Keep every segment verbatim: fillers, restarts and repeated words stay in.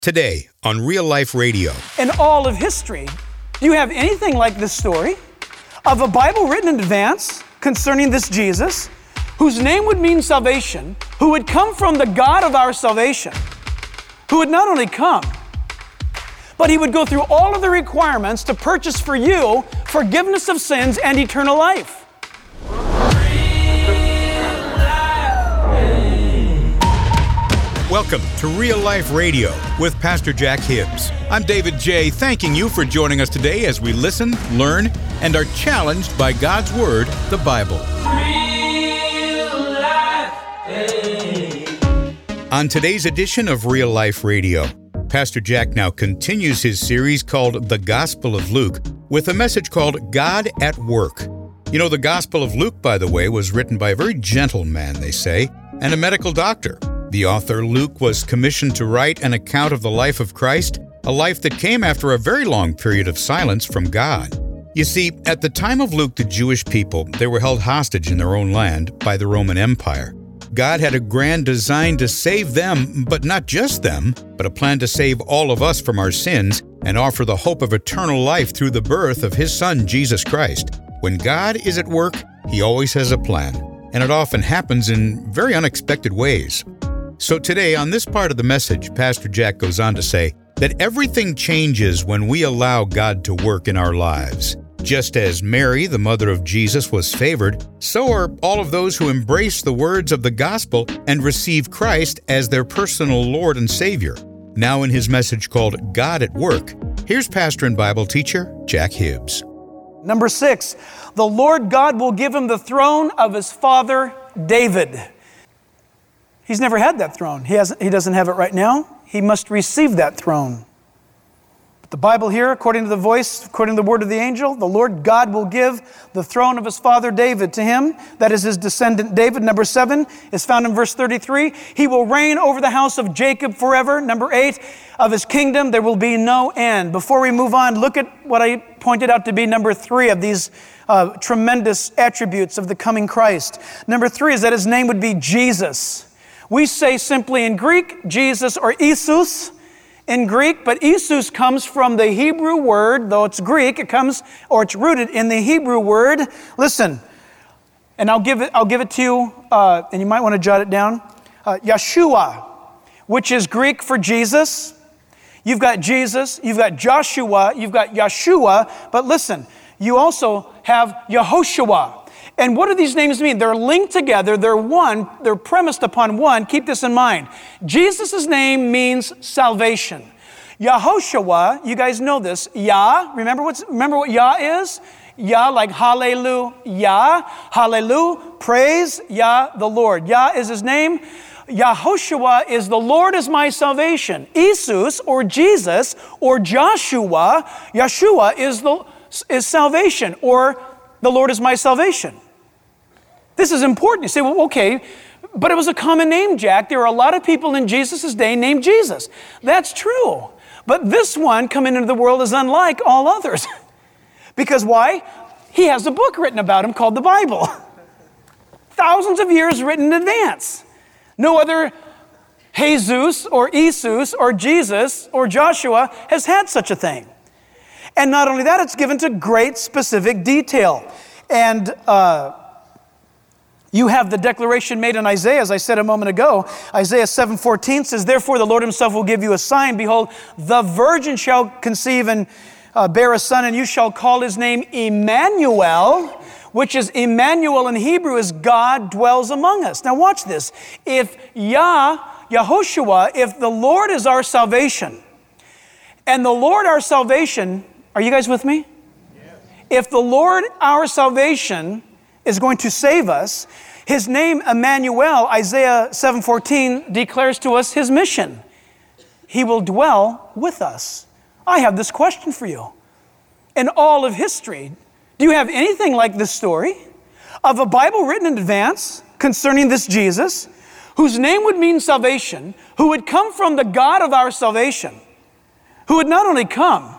Today on Real Life Radio. In all of history, do you have anything like this story of a Bible written in advance concerning this Jesus, whose name would mean salvation, who would come from the God of our salvation, who would not only come, but he would go through all of the requirements to purchase for you forgiveness of sins and eternal life? Welcome to Real Life Radio with Pastor Jack Hibbs. I'm David J., thanking you for joining us today as we listen, learn, and are challenged by God's Word, the Bible. Real Life. Hey. On today's edition of Real Life Radio, Pastor Jack now continues his series called The Gospel of Luke with a message called God at Work. You know, the Gospel of Luke, by the way, was written by a very gentle man, they say, and a medical doctor. The author, Luke, was commissioned to write an account of the life of Christ, a life that came after a very long period of silence from God. You see, at the time of Luke, the Jewish people, they were held hostage in their own land by the Roman Empire. God had a grand design to save them, but not just them, but a plan to save all of us from our sins and offer the hope of eternal life through the birth of His Son, Jesus Christ. When God is at work, He always has a plan, and it often happens in very unexpected ways. So today, on this part of the message, Pastor Jack goes on to say that everything changes when we allow God to work in our lives. Just as Mary, the mother of Jesus, was favored, so are all of those who embrace the words of the gospel and receive Christ as their personal Lord and Savior. Now in his message called God at Work, here's pastor and Bible teacher Jack Hibbs. Number six, the Lord God will give him the throne of his father David. He's never had that throne. He hasn't, he doesn't have it right now. He must receive that throne. But the Bible here, according to the voice, according to the word of the angel, the Lord God will give the throne of his father David to him. That is his descendant David. Number seven is found in verse thirty-three. He will reign over the house of Jacob forever. Number eight, of his kingdom there will be no end. Before we move on, look at what I pointed out to be number three of these uh, tremendous attributes of the coming Christ. Number three is that his name would be Jesus. We say simply in Greek, Jesus or Isus in Greek, but Isus comes from the Hebrew word, though it's Greek, it comes, or it's rooted in the Hebrew word. Listen, and I'll give it, I'll give it to you, uh, and you might want to jot it down. Uh, Yeshua, which is Greek for Jesus. You've got Jesus, you've got Joshua, you've got Yeshua, but listen, you also have Yehoshua. And what do these names mean? They're linked together. They're one. They're premised upon one. Keep this in mind. Jesus' name means salvation. Yehoshua, you guys know this. Yah, remember, what's, remember what Yah is? Yah, like hallelujah. Hallelujah, praise Yah the Lord. Yah is his name. Yehoshua is the Lord is my salvation. Isus, or Jesus, or Joshua, Yeshua is, the, is salvation, or the Lord is my salvation. This is important. You say, well, okay, but it was a common name, Jack. There are a lot of people in Jesus' day named Jesus. That's true. But this one coming into the world is unlike all others. Because why? He has a book written about him called the Bible. Thousands of years written in advance. No other Jesus or Isus or Jesus or Joshua has had such a thing. And not only that, it's given to great specific detail. And uh, you have the declaration made in Isaiah, as I said a moment ago. Isaiah seven fourteen says, therefore the Lord himself will give you a sign. Behold, the virgin shall conceive and uh, bear a son, and you shall call his name Emmanuel, which is Emmanuel in Hebrew is God dwells among us. Now watch this. If Yah, Yehoshua, if the Lord is our salvation, and the Lord our salvation, are you guys with me? Yes. If the Lord our salvation is going to save us, his name Emmanuel, Isaiah seven fourteen declares to us his mission. He will dwell with us. I have this question for you. In all of history, do you have anything like this story of a Bible written in advance concerning this Jesus, whose name would mean salvation, who would come from the God of our salvation, who would not only come,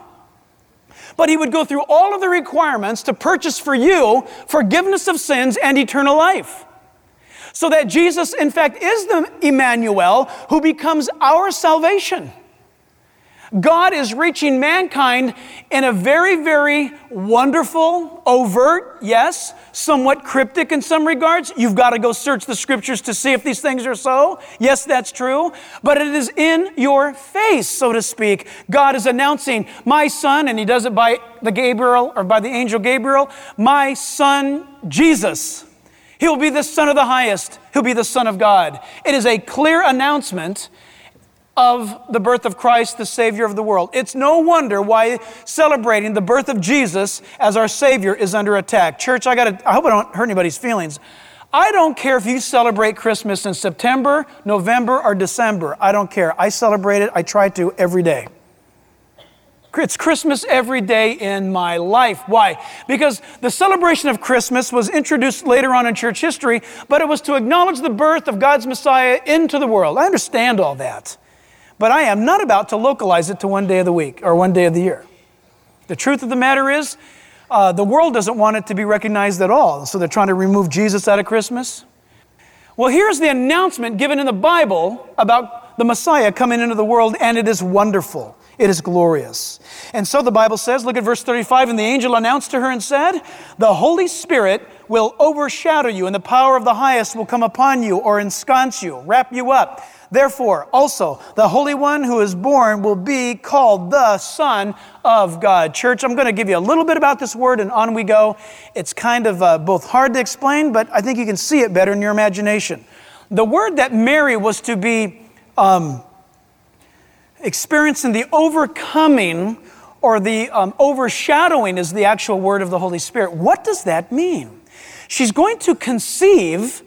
but he would go through all of the requirements to purchase for you forgiveness of sins and eternal life. So that Jesus, in fact, is the Emmanuel who becomes our salvation. God is reaching mankind in a very, very wonderful, overt, yes, somewhat cryptic in some regards. You've got to go search the scriptures to see if these things are so. Yes, that's true. But it is in your face, so to speak. God is announcing, my son, and he does it by the Gabriel or by the angel Gabriel, my son Jesus. He'll be the Son of the Highest. He'll be the Son of God. It is a clear announcement of the birth of Christ, the Savior of the world. It's no wonder why celebrating the birth of Jesus as our Savior is under attack. Church, I got to, I hope I don't hurt anybody's feelings. I don't care if you celebrate Christmas in September, November, or December. I don't care. I celebrate it. I try to every day. It's Christmas every day in my life. Why? Because the celebration of Christmas was introduced later on in church history, but it was to acknowledge the birth of God's Messiah into the world. I understand all that. But I am not about to localize it to one day of the week or one day of the year. The truth of the matter is, uh, the world doesn't want it to be recognized at all. So they're trying to remove Jesus out of Christmas. Well, here's the announcement given in the Bible about the Messiah coming into the world, and it is wonderful. It is glorious. And so the Bible says, look at verse thirty-five, and the angel announced to her and said, the Holy Spirit will overshadow you, and the power of the highest will come upon you, or ensconce you, wrap you up. Therefore, also, the Holy One who is born will be called the Son of God. Church, I'm going to give you a little bit about this word, and on we go. It's kind of uh, both hard to explain, but I think you can see it better in your imagination. The word that Mary was to be um, experiencing the overcoming or the um, overshadowing is the actual word of the Holy Spirit. What does that mean? She's going to conceive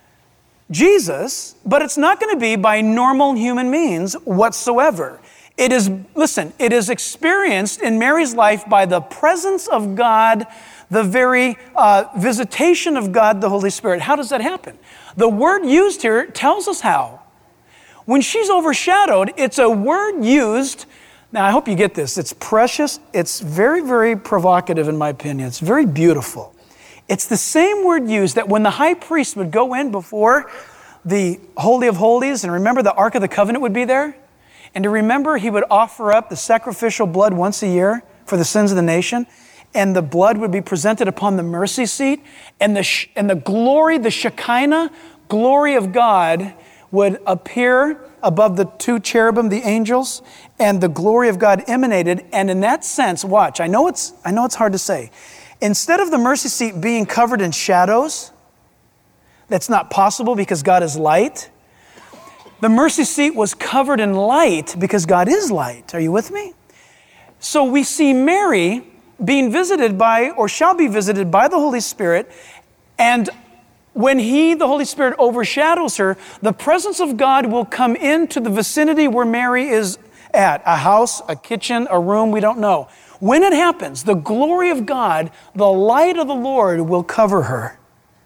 Jesus, but it's not going to be by normal human means whatsoever. It is, listen, it is experienced in Mary's life by the presence of God, the very uh, visitation of God, the Holy Spirit. How does that happen? The word used here tells us how. When she's overshadowed, it's a word used. Now, I hope you get this. It's precious. It's very, very provocative in my opinion. It's very beautiful. It's the same word used that when the high priest would go in before the Holy of Holies, and remember the Ark of the Covenant would be there, and to remember he would offer up the sacrificial blood once a year for the sins of the nation, and the blood would be presented upon the mercy seat, and the sh- and the glory, the Shekinah glory of God would appear above the two cherubim, the angels, and the glory of God emanated. And in that sense, watch, I know it's I know it's hard to say. Instead of the mercy seat being covered in shadows, that's not possible because God is light. The mercy seat was covered in light because God is light. Are you with me? So we see Mary being visited by, or shall be visited by the Holy Spirit, and when He, the Holy Spirit, overshadows her, the presence of God will come into the vicinity where Mary is at, a house, a kitchen, a room, we don't know. When it happens, the glory of God, the light of the Lord will cover her.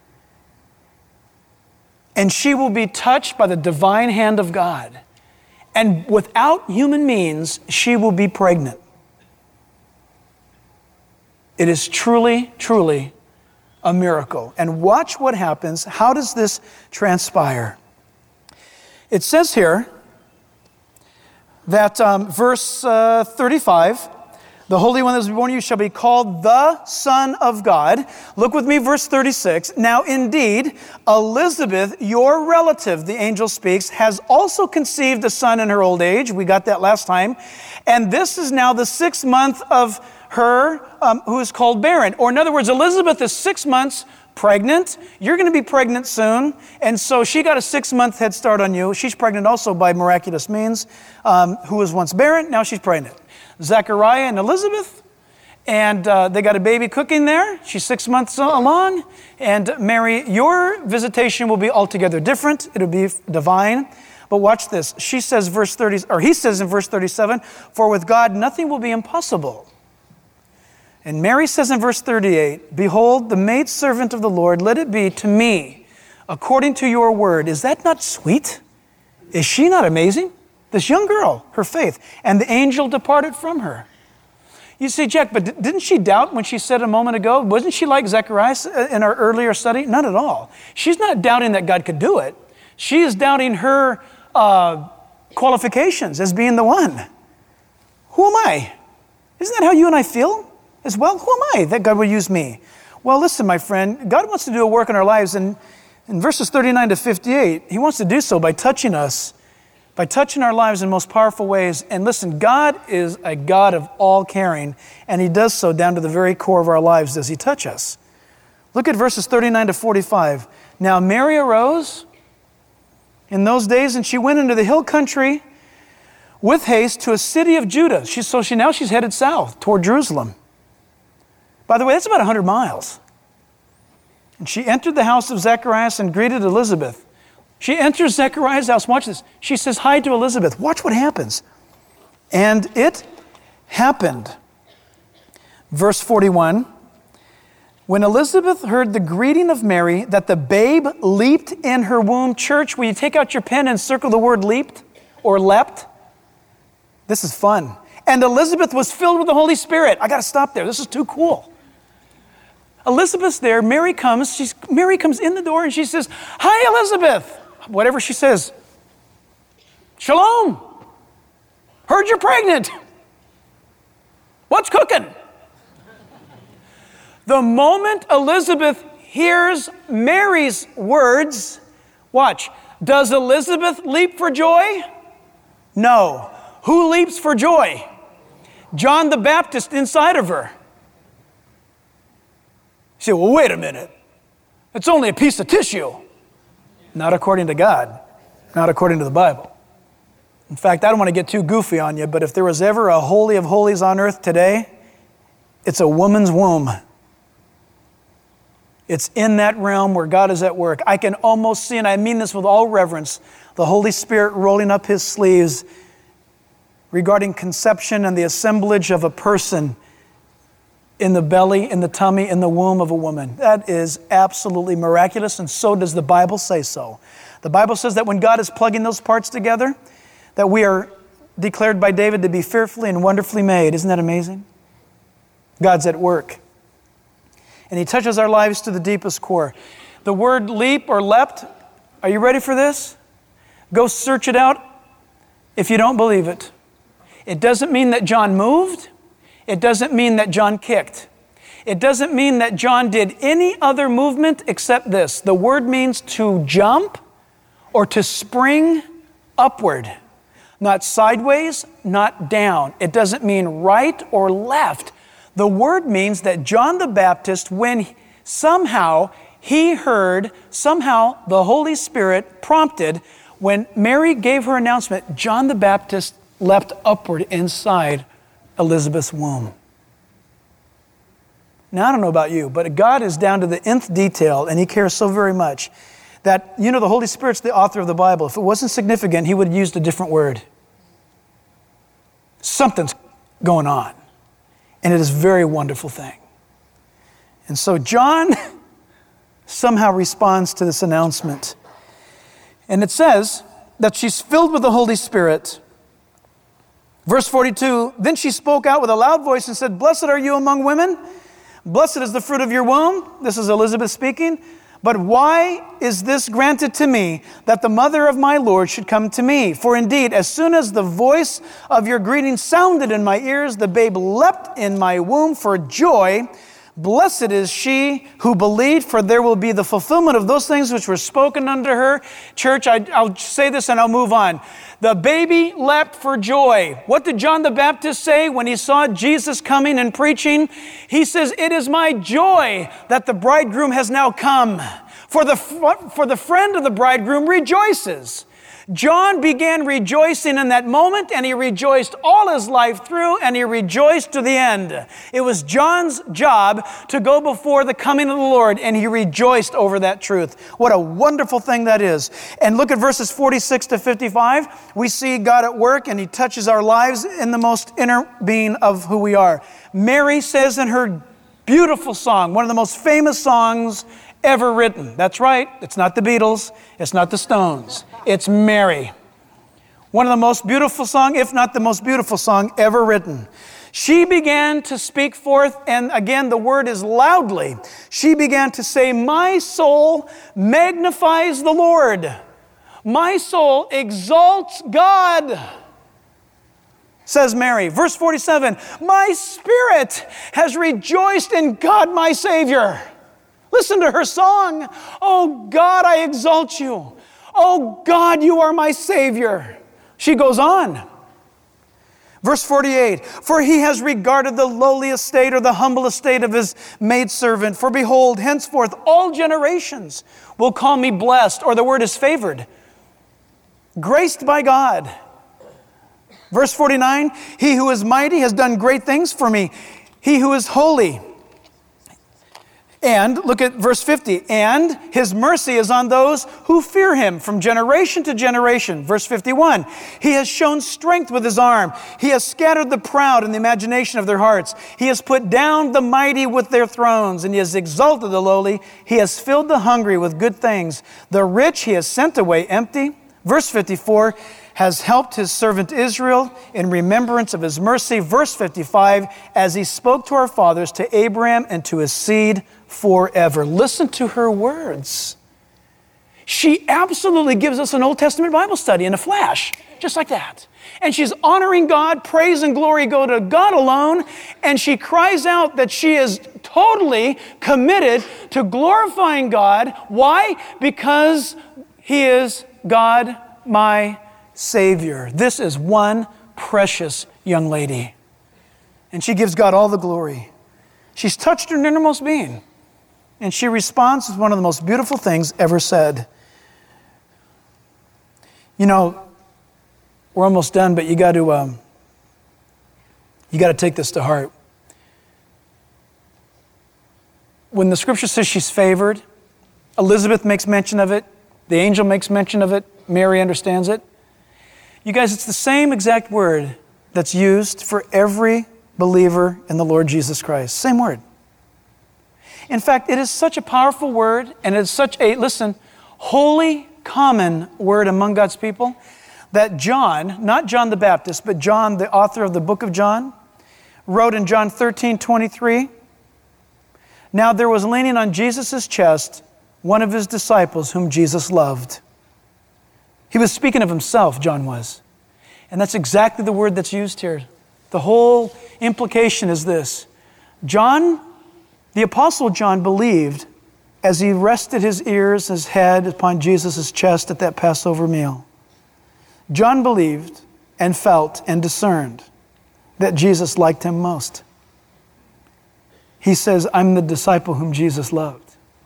And she will be touched by the divine hand of God. And without human means, she will be pregnant. It is truly, truly a miracle. And watch what happens. How does this transpire? It says here that um, verse uh, thirty-five, the Holy One that was born to you shall be called the Son of God. Look with me, verse thirty-six. Now indeed, Elizabeth, your relative, the angel speaks, has also conceived a son in her old age. We got that last time. And this is now the sixth month of her um, who is called barren. Or in other words, Elizabeth is six months pregnant. You're going to be pregnant soon. And so she got a six-month head start on you. She's pregnant also by miraculous means. Um, who was once barren, now she's pregnant. Zechariah and Elizabeth, and uh, they got a baby cooking there. She's six months along. And Mary, your visitation will be altogether different. It'll be divine. But watch this. She says, verse thirty, or he says in verse thirty-seven, for with God nothing will be impossible. And Mary says in verse thirty-eight, behold, the maidservant of the Lord, let it be to me according to your word. Is that not sweet? Is she not amazing? This young girl, her faith. And the angel departed from her. You see, Jack, but didn't she doubt when she said a moment ago, wasn't she like Zechariah in our earlier study? Not at all. She's not doubting that God could do it. She is doubting her uh, qualifications as being the one. Who am I? Isn't that how you and I feel as well? Who am I that God would use me? Well, listen, my friend, God wants to do a work in our lives, and in verses thirty-nine to fifty-eight, He wants to do so by touching us, by touching our lives in most powerful ways. And listen, God is a God of all caring, and He does so down to the very core of our lives does He touch us. Look at verses thirty-nine to forty-five. Now Mary arose in those days, and she went into the hill country with haste to a city of Judah. She, so she now she's headed south toward Jerusalem. By the way, that's about one hundred miles. And she entered the house of Zacharias and greeted Elizabeth. She enters Zechariah's house. Watch this. She says hi to Elizabeth. Watch what happens. And it happened. Verse forty-one. When Elizabeth heard the greeting of Mary, that the babe leaped in her womb. Church, will you take out your pen and circle the word leaped or leapt? This is fun. And Elizabeth was filled with the Holy Spirit. I got to stop there. This is too cool. Elizabeth's there. Mary comes. She's, Mary comes in the door and she says, hi, Elizabeth. Whatever she says. Shalom. Heard you're pregnant. What's cooking? The moment Elizabeth hears Mary's words, watch, does Elizabeth leap for joy? No. Who leaps for joy? John the Baptist inside of her. You say, well, wait a minute. It's only a piece of tissue. Not according to God. Not according to the Bible. In fact, I don't want to get too goofy on you, but if there was ever a holy of holies on earth today, it's a woman's womb. It's in that realm where God is at work. I can almost see, and I mean this with all reverence, the Holy Spirit rolling up His sleeves regarding conception and the assemblage of a person in the belly, in the tummy, in the womb of a woman. That is absolutely miraculous, and so does the Bible say so. The Bible says that when God is plugging those parts together, that we are declared by David to be fearfully and wonderfully made. Isn't that amazing? God's at work. And He touches our lives to the deepest core. The word leap or leapt, are you ready for this? Go search it out if you don't believe it. It doesn't mean that John moved. It doesn't mean that John kicked. It doesn't mean that John did any other movement except this. The word means to jump or to spring upward. Not sideways, not down. It doesn't mean right or left. The word means that John the Baptist, when somehow he heard, somehow the Holy Spirit prompted, when Mary gave her announcement, John the Baptist leapt upward inside Elizabeth's womb. Now, I don't know about you, but God is down to the nth detail, and He cares so very much that, you know, the Holy Spirit's the author of the Bible. If it wasn't significant, He would have used a different word. Something's going on. And it is a very wonderful thing. And so John somehow responds to this announcement. And it says that she's filled with the Holy Spirit. Verse forty-two, then she spoke out with a loud voice and said, blessed are you among women. Blessed is the fruit of your womb. This is Elizabeth speaking. But why is this granted to me, that the mother of my Lord should come to me? For indeed, as soon as the voice of your greeting sounded in my ears, the babe leapt in my womb for joy. Blessed is she who believed, for there will be the fulfillment of those things which were spoken unto her. Church, I, I'll say this and I'll move on. The baby leapt for joy. What did John the Baptist say when he saw Jesus coming and preaching? He says, it is my joy that the bridegroom has now come. For the, for the friend of the bridegroom rejoices. John began rejoicing in that moment, and he rejoiced all his life through, and he rejoiced to the end. It was John's job to go before the coming of the Lord, and he rejoiced over that truth. What a wonderful thing that is. And look at verses forty-six to fifty-five. We see God at work, and He touches our lives in the most inner being of who we are. Mary says in her beautiful song, one of the most famous songs ever written. That's right. It's not the Beatles. It's not the Stones. It's Mary. One of the most beautiful songs, if not the most beautiful song ever written. She began to speak forth, and again, the word is loudly. She began to say, my soul magnifies the Lord. My soul exalts God. says Mary. Verse forty-seven, my spirit has rejoiced in God my Savior. Listen to her song. Oh God, I exalt you. Oh God, you are my Savior. She goes on. Verse forty-eight, for he has regarded the lowly estate or the humble estate of his maidservant. For behold, henceforth all generations will call me blessed, or the word is favored, graced by God. Verse forty-nine, he who is mighty has done great things for me. He who is holy. And look at verse fifty, and his mercy is on those who fear him from generation to generation. Verse fifty-one, he has shown strength with his arm. He has scattered the proud in the imagination of their hearts. He has put down the mighty with their thrones, and he has exalted the lowly. He has filled the hungry with good things. The rich he has sent away empty. Verse fifty-four, has helped his servant Israel in remembrance of his mercy. Verse fifty-five, as he spoke to our fathers, to Abraham and to his seed forever. Listen to her words. She absolutely gives us an Old Testament Bible study in a flash, just like that. And she's honoring God, praise and glory go to God alone, and she cries out that she is totally committed to glorifying God. Why? Because he is God, my Savior. This is one precious young lady. And she gives God all the glory. She's touched her innermost being. And she responds with one of the most beautiful things ever said. You know, we're almost done, but you got to um, you got to take this to heart. When the scripture says she's favored, Elizabeth makes mention of it, the angel makes mention of it, Mary understands it. You guys, it's the same exact word that's used for every believer in the Lord Jesus Christ. Same word. In fact, it is such a powerful word, and it's such a, listen, holy, common word among God's people, that John, not John the Baptist, but John, the author of the book of John, wrote in John thirteen twenty-three, now there was leaning on Jesus' chest one of his disciples whom Jesus loved. He was speaking of himself, John was. And that's exactly the word that's used here. The whole implication is this. John, the Apostle John, believed as he rested his ears, his head upon Jesus' chest at that Passover meal. John believed and felt and discerned that Jesus liked him most. He says, I'm the disciple whom Jesus loved.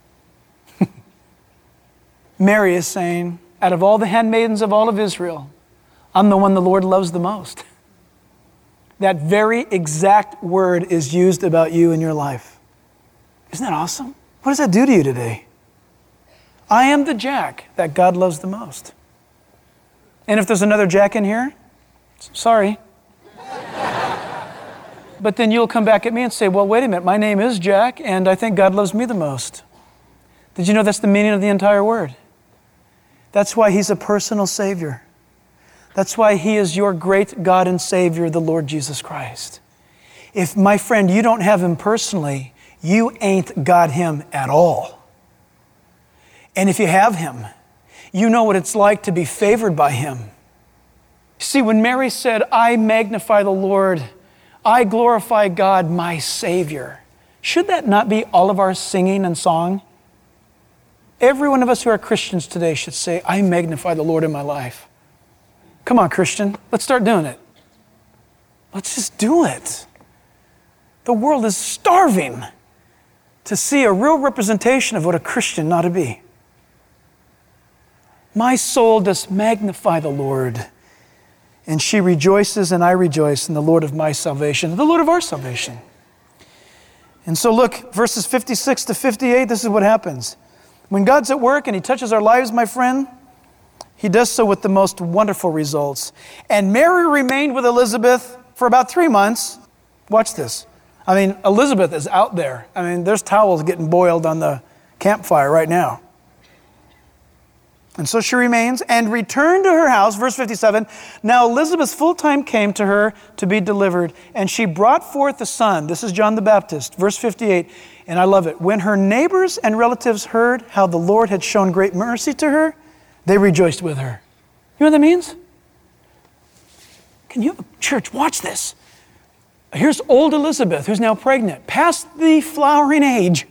Mary is saying, out of all the handmaidens of all of Israel, I'm the one the Lord loves the most. That very exact word is used about you in your life. Isn't that awesome? What does that do to you today? I am the Jack that God loves the most. And if there's another Jack in here, sorry. But then you'll come back at me and say, well, wait a minute, my name is Jack, and I think God loves me the most. Did you know that's the meaning of the entire word? That's why he's a personal Savior. That's why he is your great God and Savior, the Lord Jesus Christ. If, my friend, you don't have him personally, you ain't got him at all. And if you have him, you know what it's like to be favored by him. See, when Mary said, I magnify the Lord, I glorify God, my Savior, should that not be all of our singing and song? Every one of us who are Christians today should say, I magnify the Lord in my life. Come on, Christian, let's start doing it. Let's just do it. The world is starving to see a real representation of what a Christian ought to be. My soul does magnify the Lord, and she rejoices and I rejoice in the Lord of my salvation, the Lord of our salvation. And so look, verses fifty-six to fifty-eight, this is what happens. When God's at work and he touches our lives, my friend, he does so with the most wonderful results. And Mary remained with Elizabeth for about three months. Watch this. I mean, Elizabeth is out there. I mean, there's towels getting boiled on the campfire right now. And so she remains and returned to her house, verse fifty-seven. Now Elizabeth's full time came to her to be delivered, and she brought forth a son. This is John the Baptist, verse fifty-eight. And I love it. When her neighbors and relatives heard how the Lord had shown great mercy to her, they rejoiced with her. You know what that means? Can you, church, watch this. Here's old Elizabeth, who's now pregnant, past the flowering age.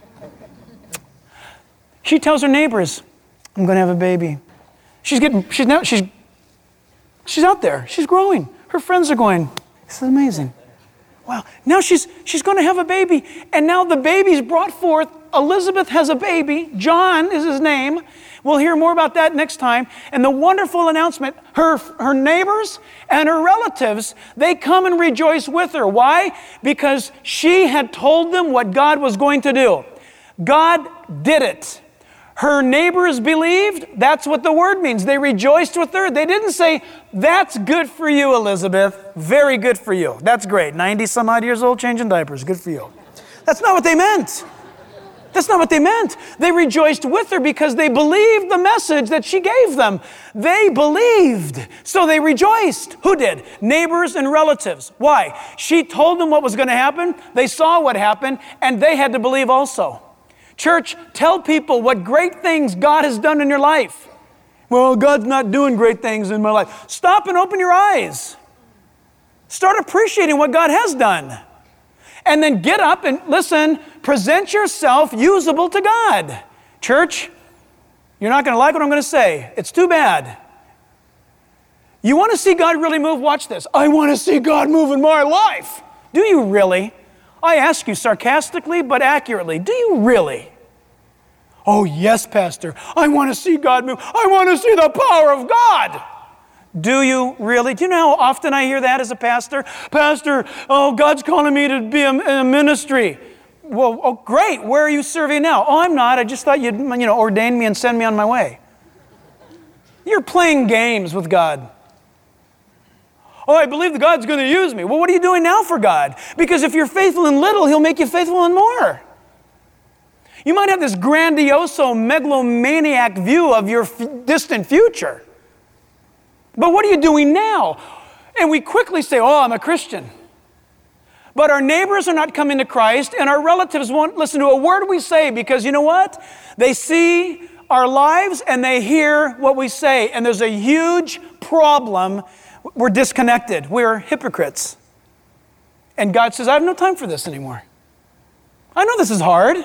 She tells her neighbors, I'm going to have a baby. She's getting, she's now, she's, she's out there. She's growing. Her friends are going, this is amazing. Wow. Now she's, she's going to have a baby. And now the baby's brought forth. Elizabeth has a baby. John is his name. We'll hear more about that next time. And the wonderful announcement, her, her neighbors and her relatives, they come and rejoice with her. Why? Because she had told them what God was going to do. God did it. Her neighbors believed. That's what the word means. They rejoiced with her. They didn't say, that's good for you, Elizabeth. Very good for you. That's great. ninety some odd years old, changing diapers. Good for you. That's not what they meant. That's not what they meant. They rejoiced with her because they believed the message that she gave them. They believed. So they rejoiced. Who did? Neighbors and relatives. Why? She told them what was going to happen. They saw what happened, and they had to believe also. Church, tell people what great things God has done in your life. Well, God's not doing great things in my life. Stop and open your eyes. Start appreciating what God has done. And then get up and listen, present yourself usable to God. Church, you're not going to like what I'm going to say. It's too bad. You want to see God really move? Watch this. I want to see God move in my life. Do you really? I ask you sarcastically but accurately, do you really? Oh, yes, Pastor. I want to see God move. I want to see the power of God. Do you really? Do you know how often I hear that as a pastor? Pastor, oh, God's calling me to be in a ministry. Well, oh, great. Where are you serving now? Oh, I'm not. I just thought you'd, you know, ordain me and send me on my way. You're playing games with God. Oh, I believe that God's going to use me. Well, what are you doing now for God? Because if you're faithful in little, He'll make you faithful in more. You might have this grandioso, megalomaniac view of your f- distant future. But what are you doing now? And we quickly say, oh, I'm a Christian. But our neighbors are not coming to Christ, and our relatives won't listen to a word we say because you know what? They see our lives and they hear what we say. And there's a huge problem. We're disconnected. We're hypocrites. And God says, I have no time for this anymore. I know this is hard.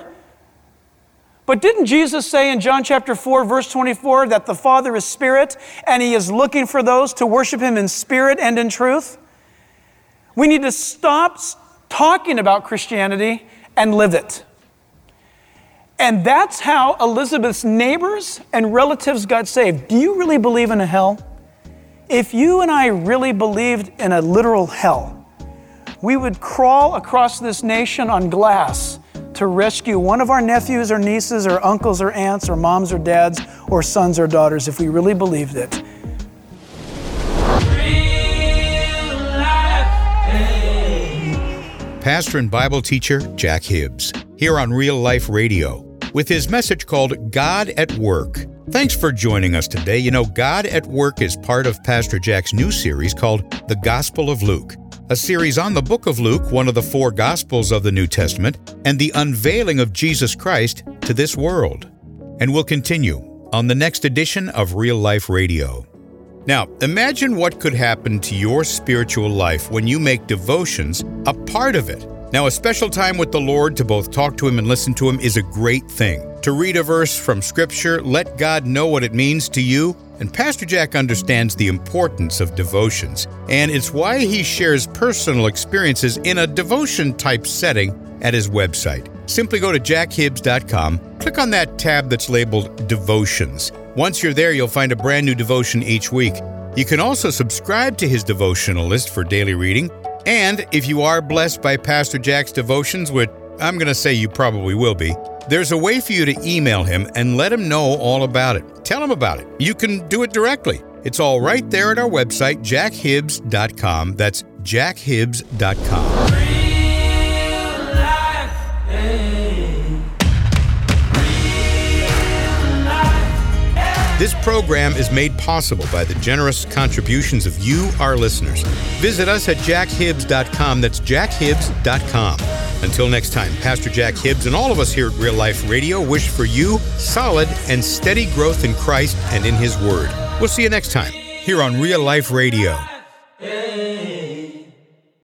But didn't Jesus say in John chapter four, verse twenty-four, that the Father is spirit and He is looking for those to worship Him in spirit and in truth? We need to stop talking about Christianity and live it. And that's how Elizabeth's neighbors and relatives got saved. Do you really believe in a hell? If you and I really believed in a literal hell, we would crawl across this nation on glass to rescue one of our nephews or nieces or uncles or aunts or moms or dads or sons or daughters if we really believed it. Pastor and Bible teacher Jack Hibbs, here on Real Life Radio, with his message called God at Work. Thanks for joining us today. You know, God at Work is part of Pastor Jack's new series called The Gospel of Luke, a series on the book of Luke, one of the four Gospels of the New Testament, and the unveiling of Jesus Christ to this world. And we'll continue on the next edition of Real Life Radio. Now, imagine what could happen to your spiritual life when you make devotions a part of it. Now, a special time with the Lord to both talk to Him and listen to Him is a great thing. To read a verse from Scripture, let God know what it means to you, and Pastor Jack understands the importance of devotions, and it's why he shares personal experiences in a devotion-type setting at his website. Simply go to jack hibbs dot com, click on that tab that's labeled Devotions. Once you're there, you'll find a brand new devotion each week. You can also subscribe to his devotional list for daily reading, and if you are blessed by Pastor Jack's devotions, which I'm going to say you probably will be, there's a way for you to email him and let him know all about it. Tell him about it. You can do it directly. It's all right there at our website, jack hibbs dot com. That's jack hibbs dot com. This program is made possible by the generous contributions of you, our listeners. Visit us at jack hibbs dot com. That's jack hibbs dot com. Until next time, Pastor Jack Hibbs and all of us here at Real Life Radio wish for you solid and steady growth in Christ and in His Word. We'll see you next time here on Real Life Radio.